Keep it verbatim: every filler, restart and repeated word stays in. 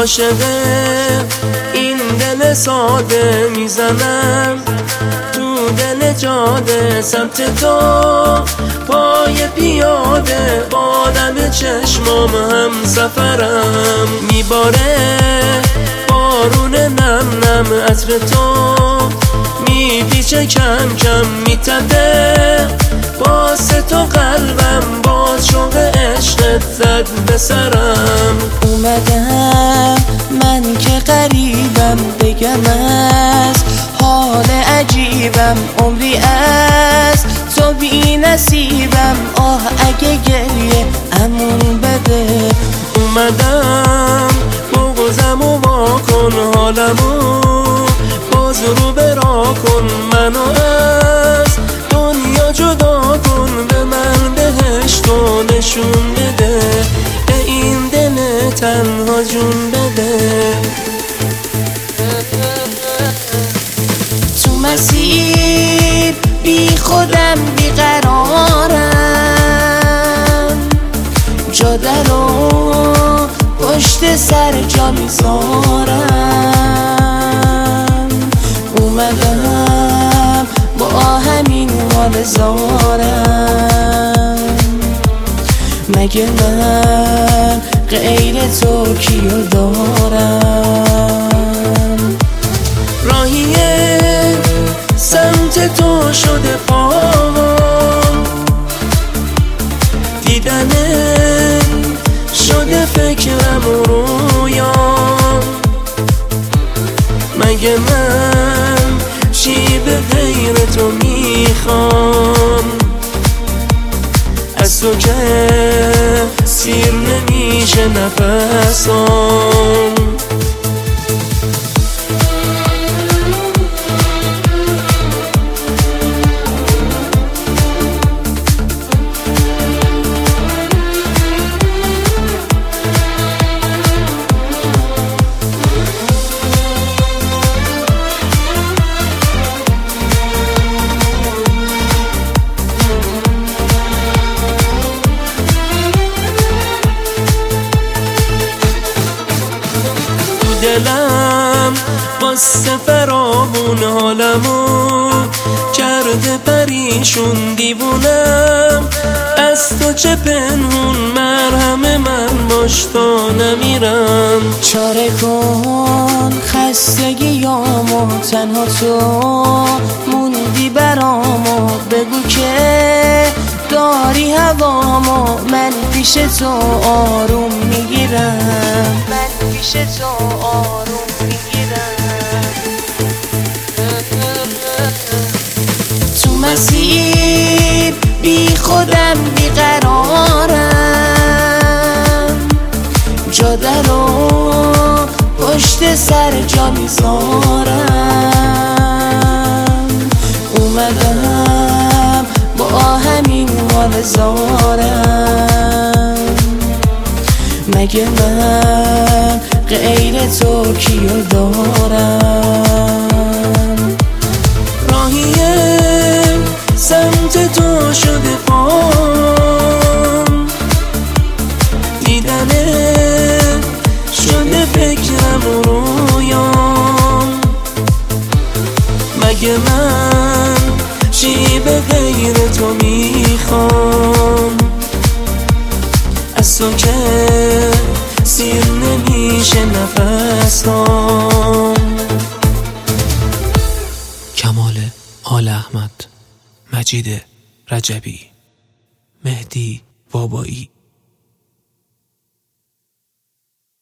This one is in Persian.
عاشق این دل ساده میزنم تو دل جاده سمت تو پای پیاده با دم چشمام هم سفرم میباره بارون نم نم عطر تو میپیچه کم کم میتده واسه تو قلبم باز شوق عشقت زد به سرم اومدم من که غریبم بگم از حال عجیبم عمری از تو بی نصیبم آه اگه گریه امون بده اومدم بغضم و واکن حالمو باز رو برا کن منو از دنیا جدا کن به من بهشتو نشون بده به این دل تنها جون بده تو مسیر بی خودم بی قرارم جاده رو پشت سر جا میذارم اومدم با همین حال زارم مگه من غیر تو کیو دارم راهیه سمت تو شده پام دیدنه شده فکرم و رویام مگه من چی به غیر تو میخوام از تو که سیر نمیشه نفسام دلم واسه فرامون حالمو کرده پریشون دیوونم از تو چه پنهون مرهم من باش تا نمیرم چاره کن خستگیامو تنها تو موندی برامو بگو که داری هوامو من پیش تو آروم میگیرم من پیش تو آروم میگیرم تو مسیر بی خودم بی قرارم جاده رو پشت سر جا میذارم اومدم با همین حال زارم مگه من غیر تو کیو دارم راهیه سمت تو شده پام دیدنه شده فکرم و رویام مگه من چی به غیر تو میخوام از تو که سیر نمیشه نفسام. کمال آل احمد، مجید رجبی، مهدی بابایی.